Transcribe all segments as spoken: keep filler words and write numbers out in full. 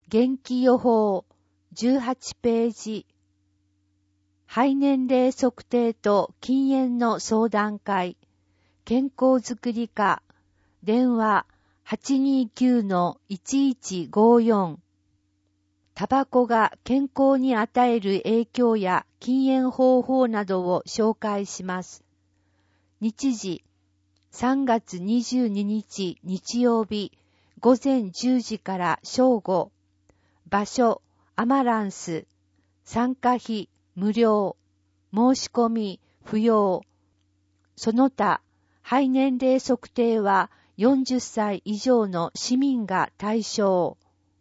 元気予報じゅうはちページ。肺年齢測定と禁煙の相談会。健康づくり課。電話 はちにーきゅうのいちいちごよん。タバコが健康に与える影響や禁煙方法などを紹介します。日時さんがつにじゅうににち日曜日午前じゅうじから正午。場所アマランス。参加費無料。申し込み不要。その他肺年齢測定はよんじゅっさい以上の市民が対象。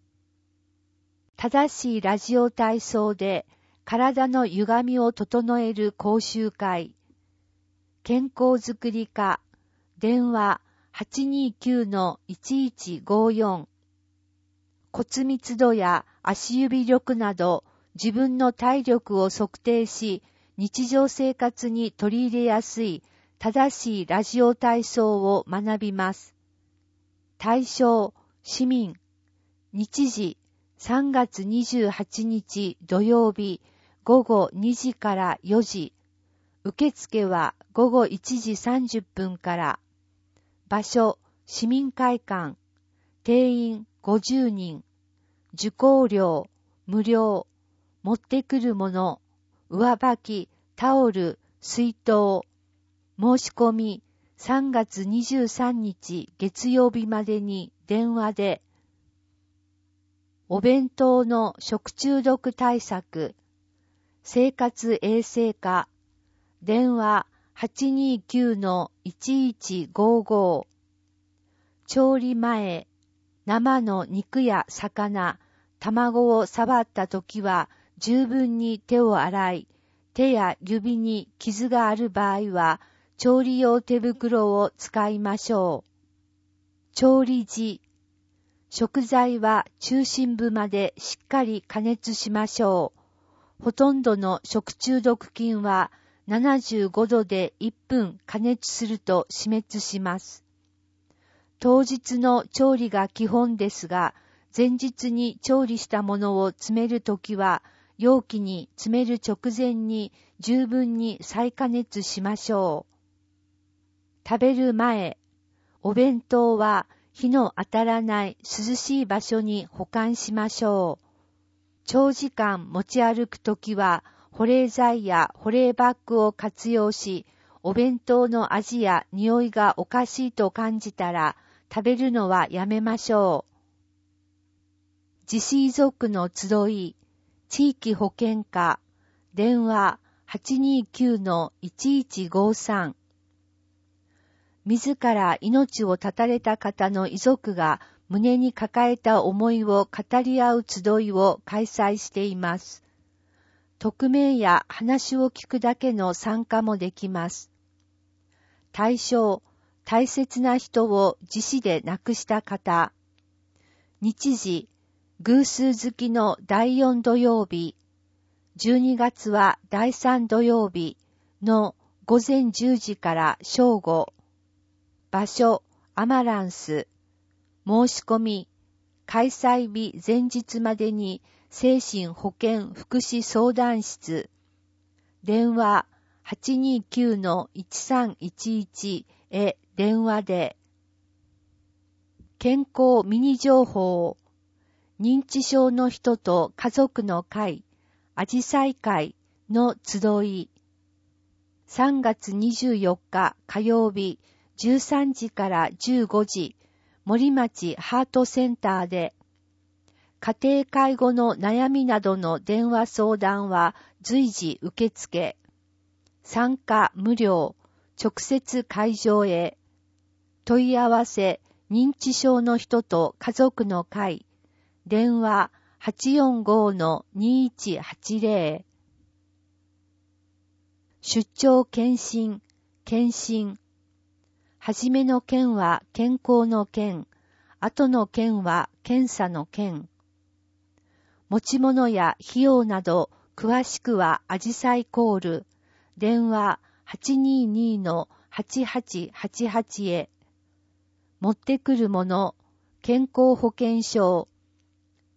正しいラジオ体操で体の歪みを整える講習会。健康づくり課。電話 はちにーきゅうのいちいちごよん。骨密度や足指力など自分の体力を測定し、日常生活に取り入れやすい正しいラジオ体操を学びます。対象市民。日時さんがつにじゅうはちにち土曜日午後にじからよじ。受付は午後いちじさんじゅっぷんから。場所市民会館。定員ごじゅうにん。受講料無料。持ってくるもの上履き、タオル、水筒。申し込みさんがつにじゅうさんにち月曜日までに電話で。お弁当の食中毒対策。生活衛生課。電話 はちにーきゅうのいちいちごご。調理前、生の肉や魚、卵を触ったときは十分に手を洗い、手や指に傷がある場合は調理用手袋を使いましょう。調理時、食材は中心部までしっかり加熱しましょう。ほとんどの食中毒菌はななじゅうごどでいっぷん加熱すると死滅します。当日の調理が基本ですが、前日に調理したものを詰めるときは、容器に詰める直前に十分に再加熱しましょう。食べる前、お弁当は火の当たらない涼しい場所に保管しましょう。長時間持ち歩くときは、保冷剤や保冷バッグを活用し、お弁当の味や匂いがおかしいと感じたら、食べるのはやめましょう。自死遺族の集い、地域保健課、電話 はちにーきゅうのいちいちごさん。自ら命を絶たれた方の遺族が胸に抱えた思いを語り合う集いを開催しています。匿名や話を聞くだけの参加もできます。対象、大切な人を自死で亡くした方。日時、偶数月のだいよん土曜日。じゅうにがつはだいさん土曜日の午前じゅうじから正午。場所、アマランス。申し込み、開催日前日までに精神保健福祉相談室。電話 はちにーきゅうのいちさんいちいち へ電話で。健康ミニ情報。認知症の人と家族の会、あじさい会の集い。さんがつにじゅうよっか火曜日じゅうさんじからじゅうごじ、森町ハートセンターで。家庭介護の悩みなどの電話相談は随時受付。参加無料、直接会場へ。問い合わせ、認知症の人と家族の会。電話 はちよんごのにいちはちぜろ。出張検診、検診。はじめの検は健康の検、後の検は検査の検。持ち物や費用など詳しくはあじさいコール。電話 はちにーにのはちはちはちはち へ。持ってくるもの、健康保険証。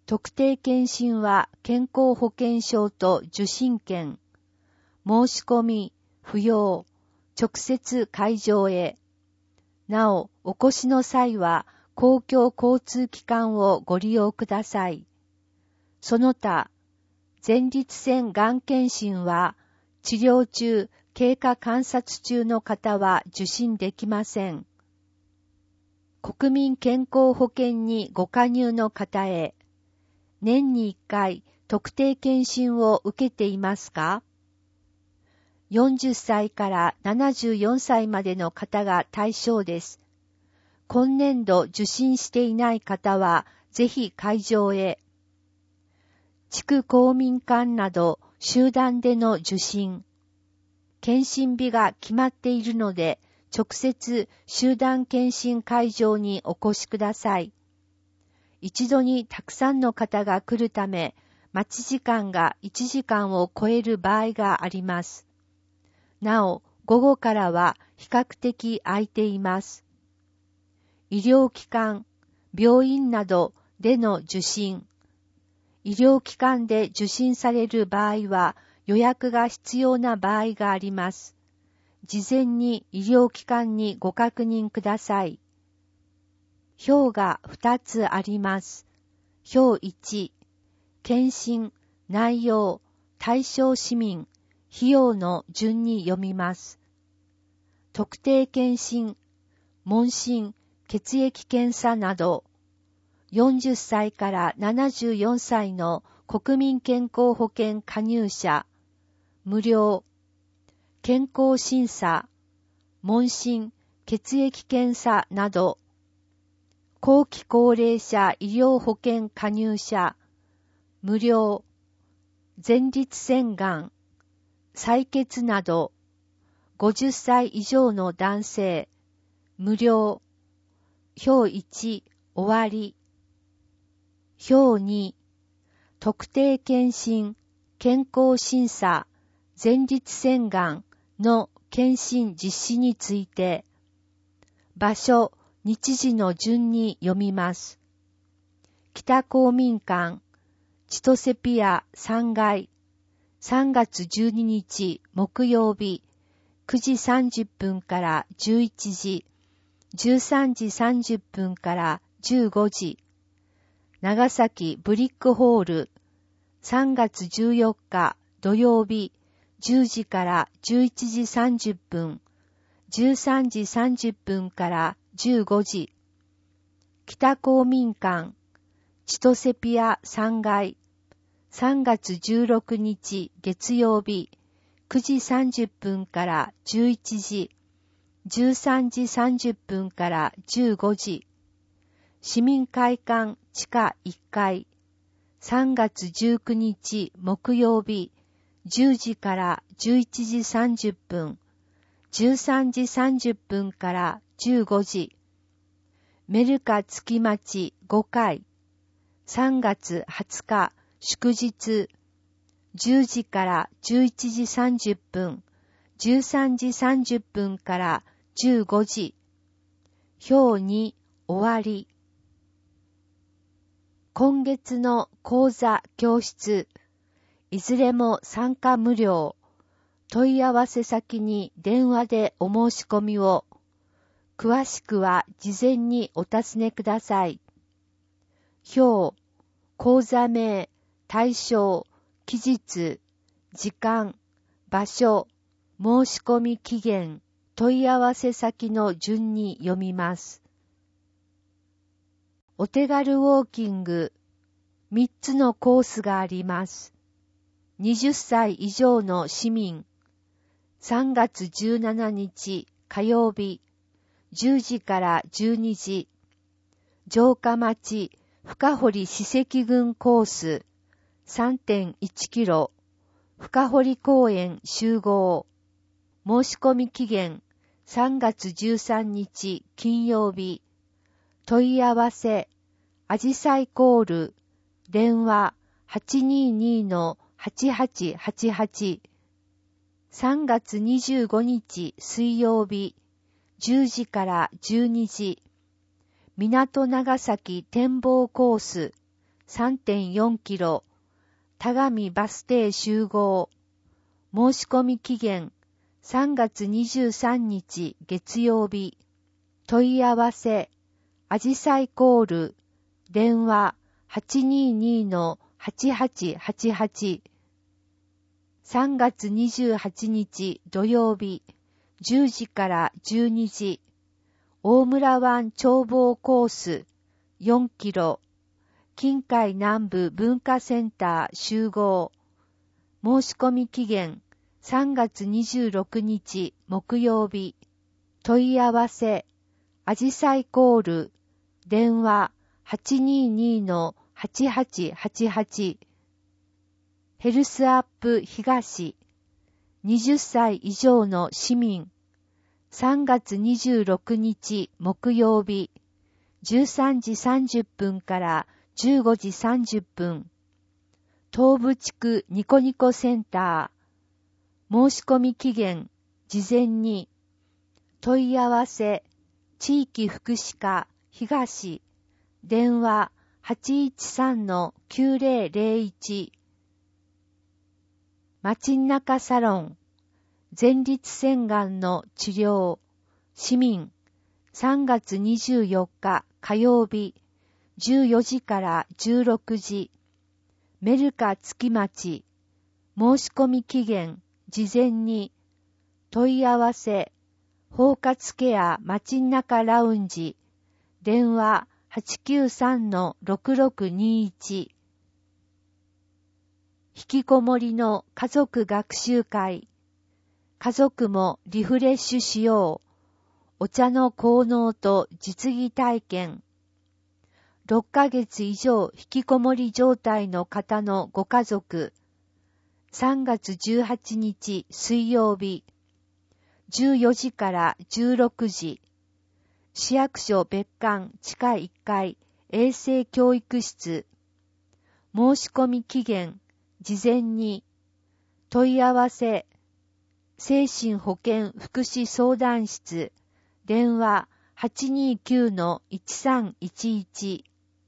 特定健診は健康保険証と受診券。申し込み不要。直接会場へ。なお、お越しの際は公共交通機関をご利用ください。その他、前立腺がん検診は治療中、経過観察中の方は受診できません。国民健康保険にご加入の方へ、年にいっかい特定健診を受けていますか？よんじゅっさいからななじゅうよんさいまでの方が対象です。今年度受診していない方は、ぜひ会場へ。地区公民館など集団での受診。検診日が決まっているので、直接集団検診会場にお越しください。一度にたくさんの方が来るため、待ち時間がいちじかんを超える場合があります。なお、午後からは比較的空いています。医療機関、病院などでの受診。医療機関で受診される場合は予約が必要な場合があります。事前に医療機関にご確認ください。表がふたつあります。表いち、検診、内容、対象市民、費用の順に読みます。特定検診、問診、血液検査など、よんじゅっさいからななじゅうよんさいの国民健康保険加入者、無料、健康審査、問診、血液検査など、後期高齢者医療保険加入者、無料、前立腺がん、採血など、ごじゅっさい以上の男性、無料、表いち、終わり。表に、特定検診、健康審査、前立腺がんの検診実施について、場所、日時の順に読みます。北公民館、千歳ピアさんがい、さんがつじゅうににち木曜日、くじさんじゅっぷんからじゅういちじ、じゅうさんじさんじゅっぷんからじゅうごじ、長崎ブリックホール、さんがつじゅうよっか土曜日、じゅうじからじゅういちじさんじゅっぷん、じゅうさんじさんじゅっぷんからじゅうごじ、北公民館、千歳ピアさんがい、さんがつじゅうろくにち月曜日、くじさんじゅっぷんからじゅういちじ、じゅうさんじさんじゅっぷんからじゅうごじ、市民会館地下いっかい、さんがつじゅうくにち木曜日、じゅうじからじゅういちじさんじゅっぷん、じゅうさんじさんじゅっぷんからじゅうごじ、メルカ月町ごかい、さんがつはつか祝日、じゅうじからじゅういちじさんじゅっぷん、じゅうさんじさんじゅっぷんからじゅうごじ、表に終わり。今月の講座教室、いずれも参加無料。問い合わせ先に電話でお申し込みを。詳しくは事前にお尋ねください。表、講座名、対象、期日、時間、場所、申し込み期限、問い合わせ先の順に読みます。お手軽ウォーキング、みっつのコースがあります。はたち以上の市民、さんがつじゅうしちにち火曜日、じゅうじからじゅうにじ、城下町深堀史跡群コース さんてんいちキロ、深堀公園集合。申し込み期限さんがつじゅうさんにち金曜日。問い合わせ、あじさいコール、電話 はちにーにーのはちはちはちはち。さんがつにじゅうごにち水曜日、じゅうじからじゅうにじ。港長崎展望コースさんてんよんキロ、田上バス停集合。申し込み期限さんがつにじゅうさんにち月曜日。問い合わせ、あじさいコール、電話 はちにーにーのはちはちはちはち。さんがつにじゅうはちにち土曜日、じゅうじからじゅうにじ。大村湾眺望コースよんキロ、近海南部文化センター集合。申し込み期限さんがつにじゅうろくにち木曜日。問い合わせ、あじさいコール、電話 はちにーにーのはちはちはちはち。ヘルスアップ東、はたち以上の市民。さんがつにじゅうろくにち木曜日、じゅうさんじさんじゅっぷんからじゅうごじさんじゅっぷん。東部地区ニコニコセンター。申し込み期限、事前に。問い合わせ、地域福祉課東。電話 はちいちさんのきゅうぜろぜろいち。街中サロン、前立腺がんの治療、市民、さんがつにじゅうよっか火曜日、じゅうよじからじゅうろくじ、メルカ月町、申し込み期限、事前に、問い合わせ、包括ケア街中ラウンジ、電話 はちきゅうさんのろくろくにいち。引きこもりの家族学習会。家族もリフレッシュしよう。お茶の効能と実技体験。ろっかげつ以上引きこもり状態の方のご家族。さんがつじゅうはちにち水曜日。じゅうよじからじゅうろくじ。市役所別館地下いっかい衛生教育室。申し込み期限、事前に。問い合わせ、精神保健福祉相談室。電話 はちにーきゅうのいちさんいちいち。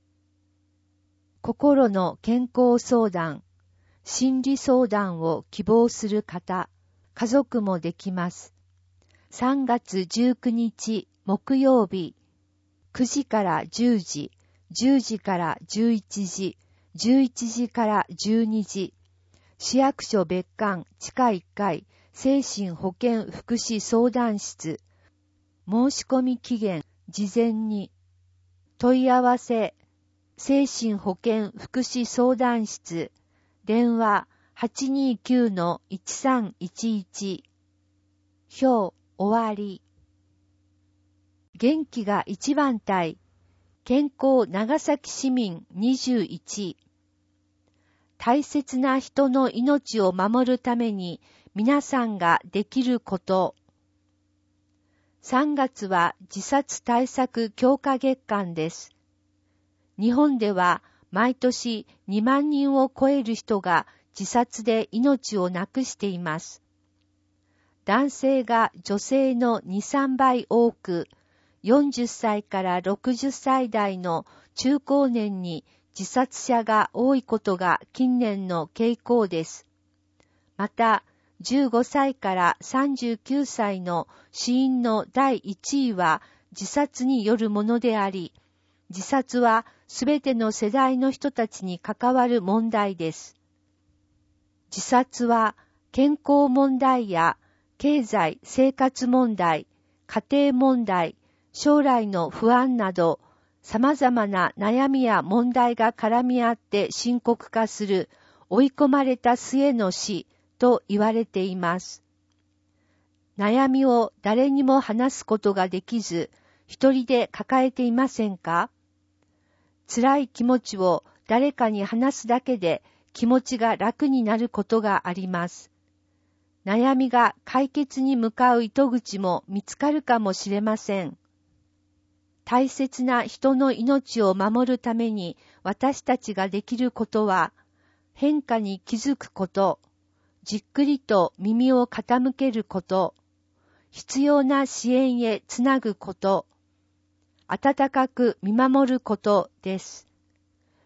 心の健康相談、心理相談を希望する方、家族もできます。さんがつじゅうくにち木曜日、くじからじゅうじ、じゅうじからじゅういちじ、じゅういちじからじゅうにじ、市役所別館地下いっかい精神保健福祉相談室。申し込み期限、事前に。問い合わせ、精神保健福祉相談室。電話 はちにーきゅうのいちさんいちいち。表、終わり。元気が一番隊。健康長崎市民にじゅういち。大切な人の命を守るために皆さんができること。さんがつは自殺対策強化月間です。日本では毎年にまんにんを超える人が自殺で命をなくしています。男性が女性のに、さんばい多く、よんじゅっさいからろくじゅっさい代の中高年に自殺者が多いことが近年の傾向です。また、じゅうごさいからさんじゅうきゅうさいの死因のだいいちいは自殺によるものであり、自殺はすべての世代の人たちに関わる問題です。自殺は健康問題や経済生活問題、家庭問題、将来の不安など、様々な悩みや問題が絡み合って深刻化する追い込まれた末の死と言われています。悩みを誰にも話すことができず、一人で抱えていませんか？辛い気持ちを誰かに話すだけで気持ちが楽になることがあります。悩みが解決に向かう糸口も見つかるかもしれません。大切な人の命を守るために私たちができることは、変化に気づくこと、じっくりと耳を傾けること、必要な支援へつなぐこと、温かく見守ることです。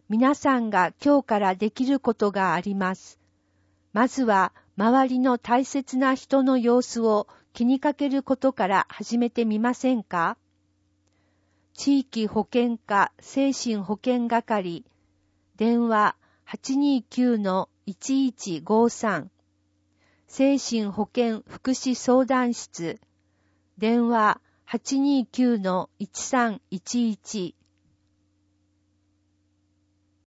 皆さんが今日からできることがあります。まずは周りの大切な人の様子を気にかけることから始めてみませんか？地域保健課精神保健係、電話 はちにーきゅうのいちいちごさん、精神保健福祉相談室、電話 はちにーきゅうのいちさんいちいち、